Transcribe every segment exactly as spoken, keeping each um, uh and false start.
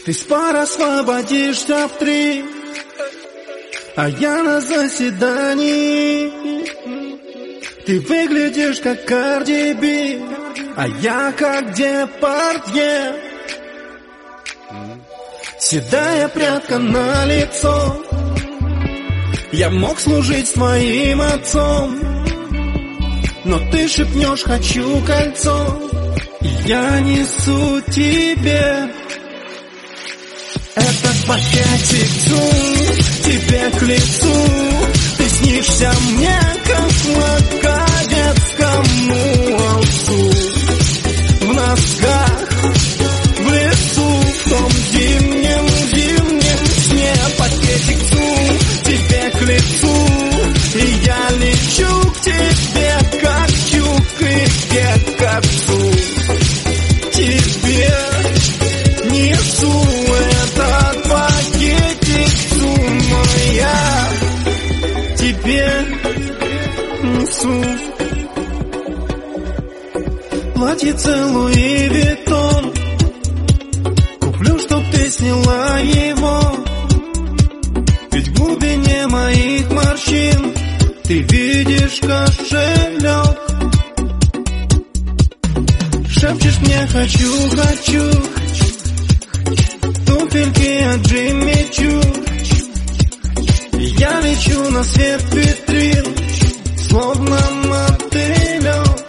Ты с пар освободишься в три, а я на заседании. Ты выглядишь как Карди Би, а я как Депардье. Седая прядка на лицо, я мог служить твоим отцом, но ты шепнешь «хочу кольцо», и я несу тебе этот пакетик цум тебе к лицу. Ты снишься мне, как молодецкому овцу в носках, в лесу, в том зимнем, зимнем сне. Пакетик цум тебе к лицу, и я лечу к тебе, как чук, и где к отцу. Тебе несу этот пакетик цума, я тебе несу. Платьице Луи Виттон куплю, чтоб ты сняла его, ведь в глубине моих морщин ты видишь кошелек. Шепчешь мне «хочу, хочу», туфельки от Джимми Чу. Я лечу на свет витрин, словно мотылек.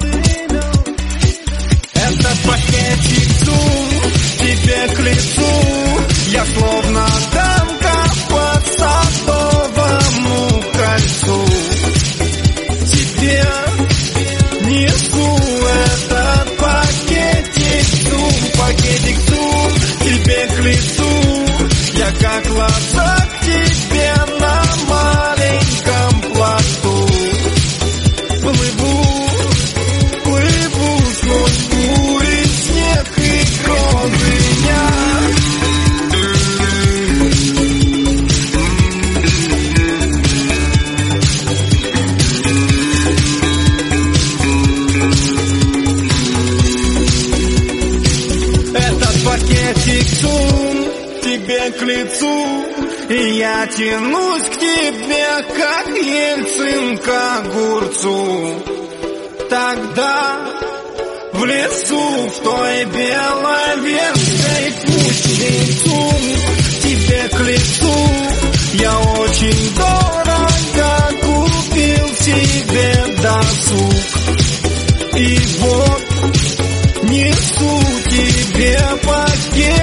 Этот пакетик цум тебе к лицу, я словно дамка по садовому кольцу. Тебе несу этот пакетик цум, пакетик цум тебе к лицу. Я как глаза к тебе на маленьком плоту. Плыву, плыву сквозь бури, снег и грозы я. Этот пакетик цум тебе к лицу, и я тянусь к тебе, как Ельцин к огурцу. Тогда в лесу, в той белой венской пуще цум тебе к лицу, я очень дорого купил себе досуг. И вот несу тебе пакет